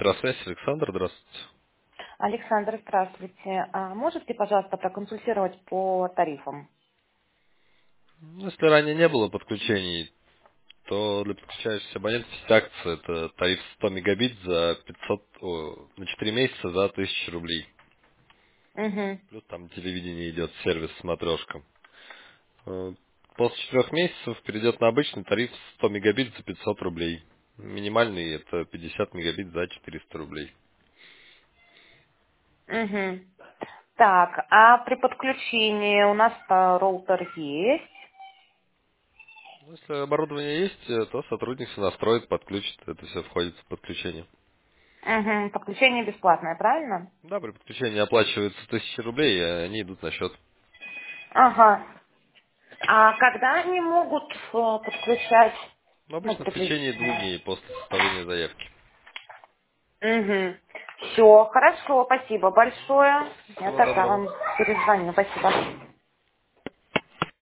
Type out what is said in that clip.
Электросвязь, Александр, здравствуйте. Александр, здравствуйте. Можете, пожалуйста, проконсультировать по тарифам? Ну, если ранее не было подключений, то для подключающихся абонентов есть акция. Это тариф 100 мегабит за 500, на 4 месяца за 1000 рублей. Угу. Плюс там телевидение идет, сервис смотрешка. После 4 месяцев перейдет на обычный тариф 100 мегабит за 500 рублей. Минимальный это 50 мегабит за 400 рублей. Угу. Так, а при подключении у нас роутер есть. Ну, если оборудование есть, то сотрудник все настроит, подключит. Это все входит в подключение. Угу. Подключение бесплатное, правильно? Да, при подключении оплачивается 1000 рублей, и они идут на счет. Ага. А когда они могут подключать? Ну, Ну, обычно в течение 2 приблизительно. дней после составления заявки. Угу. Все, хорошо, спасибо большое. Я Всего тогда доброго. вам перезвоню. Спасибо.